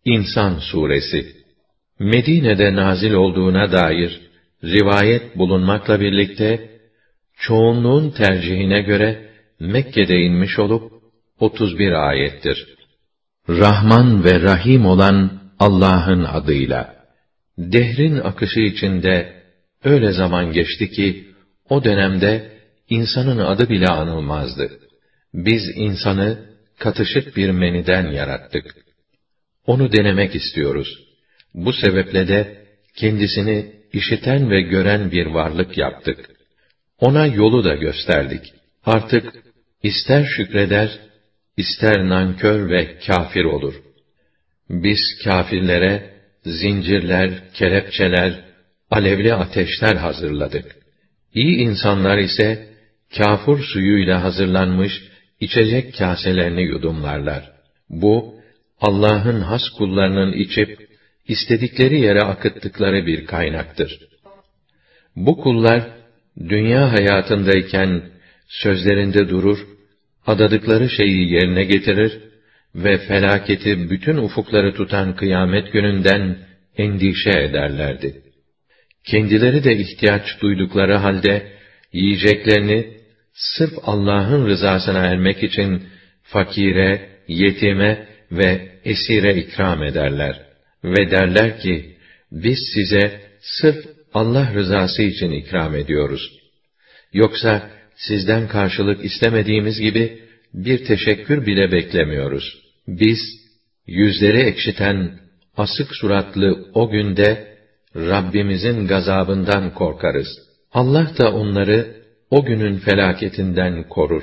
İnsan suresi Medine'de nazil olduğuna dair rivayet bulunmakla birlikte çoğunluğun tercihine göre Mekke'de inmiş olup 31 ayettir. Rahman ve Rahim olan Allah'ın adıyla. Dehrin akışı içinde öyle zaman geçti ki o dönemde insanın adı bile anılmazdı. Biz insanı katışık bir meniden yarattık. Onu denemek istiyoruz. Bu sebeple de kendisini işiten ve gören bir varlık yaptık. Ona yolu da gösterdik. Artık ister şükreder, ister nankör ve kâfir olur. Biz kâfirlere zincirler, kelepçeler, alevli ateşler hazırladık. İyi insanlar ise kâfur suyuyla hazırlanmış içecek kâselerini yudumlarlar. Bu, Allah'ın has kullarının içip istedikleri yere akıttıkları bir kaynaktır. Bu kullar dünya hayatındayken sözlerinde durur, adadıkları şeyi yerine getirir ve felaketi bütün ufukları tutan kıyamet gününden endişe ederlerdi. Kendileri de ihtiyaç duydukları halde yiyeceklerini sırf Allah'ın rızasına ermek için fakire, yetime ve esire ikram ederler ve derler ki biz size sırf Allah rızası için ikram ediyoruz. Yoksa sizden karşılık istemediğimiz gibi bir teşekkür bile beklemiyoruz. Biz yüzleri ekşiten asık suratlı o günde Rabbimizin gazabından korkarız. Allah da onları o günün felaketinden korur.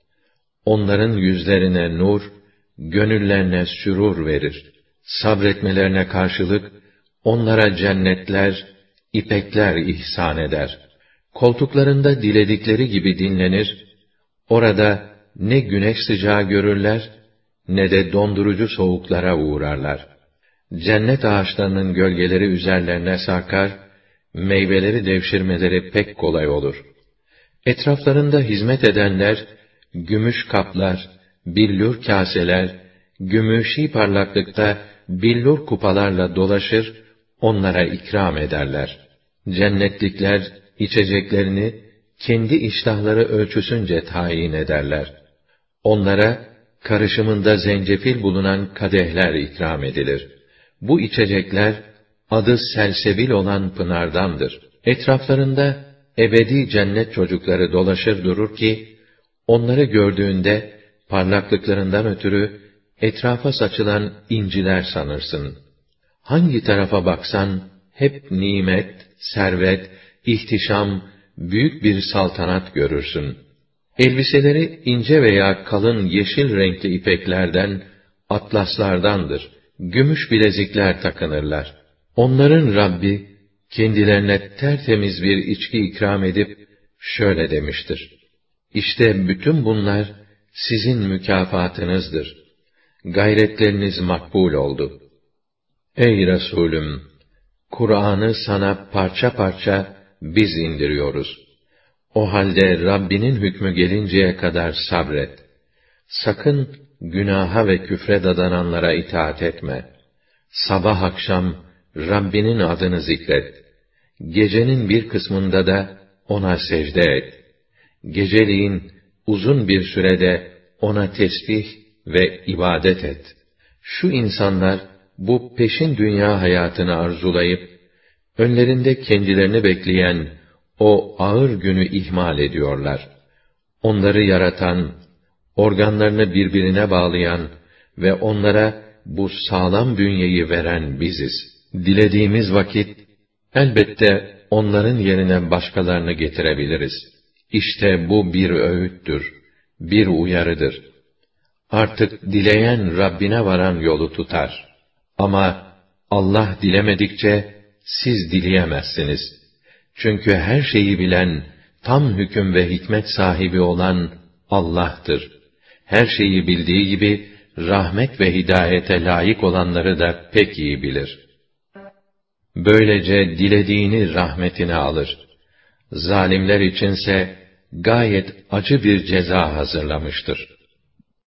Onların yüzlerine nur, gönüllerine sürur verir. Sabretmelerine karşılık onlara cennetler, ipekler ihsan eder. Koltuklarında diledikleri gibi dinlenir. Orada ne güneş sıcağı görürler, ne de dondurucu soğuklara uğrarlar. Cennet ağaçlarının gölgeleri üzerlerine sarkar, meyveleri devşirmeleri pek kolay olur. Etraflarında hizmet edenler, gümüş kaplar, billur kâseler, gümüşî parlaklıkta billur kupalarla dolaşır, onlara ikram ederler. Cennetlikler, içeceklerini kendi iştahları ölçüsünce tayin ederler. Onlara, karışımında zencefil bulunan kadehler ikram edilir. Bu içecekler, adı selsebil olan pınardandır. Etraflarında, ebedi cennet çocukları dolaşır durur ki, onları gördüğünde, parlaklıklarından ötürü, etrafa saçılan inciler sanırsın. Hangi tarafa baksan, hep nimet, servet, ihtişam, büyük bir saltanat görürsün. Elbiseleri ince veya kalın yeşil renkli ipeklerden, atlaslardandır. Gümüş bilezikler takınırlar. Onların Rabbi, kendilerine tertemiz bir içki ikram edip, şöyle demiştir: İşte bütün bunlar, sizin mükafatınızdır. Gayretleriniz makbul oldu. Ey Resulüm! Kur'an'ı sana parça parça biz indiriyoruz. O halde Rabbinin hükmü gelinceye kadar sabret. Sakın günaha ve küfre dadananlara itaat etme. Sabah akşam Rabbinin adını zikret. Gecenin bir kısmında da ona secde et. Geceliğin uzun bir sürede ona tesbih ve ibadet et. Şu insanlar bu peşin dünya hayatını arzulayıp önlerinde kendilerini bekleyen o ağır günü ihmal ediyorlar. Onları yaratan, organlarını birbirine bağlayan ve onlara bu sağlam bünyeyi veren biziz. Dilediğimiz vakit elbette onların yerine başkalarını getirebiliriz. İşte bu bir öğüttür, bir uyarıdır. Artık dileyen Rabbine varan yolu tutar. Ama Allah dilemedikçe siz dileyemezsiniz. Çünkü her şeyi bilen, tam hüküm ve hikmet sahibi olan Allah'tır. Her şeyi bildiği gibi, rahmet ve hidayete layık olanları da pek iyi bilir. Böylece dilediğini rahmetine alır. Zalimler içinse gayet acı bir ceza hazırlamıştır.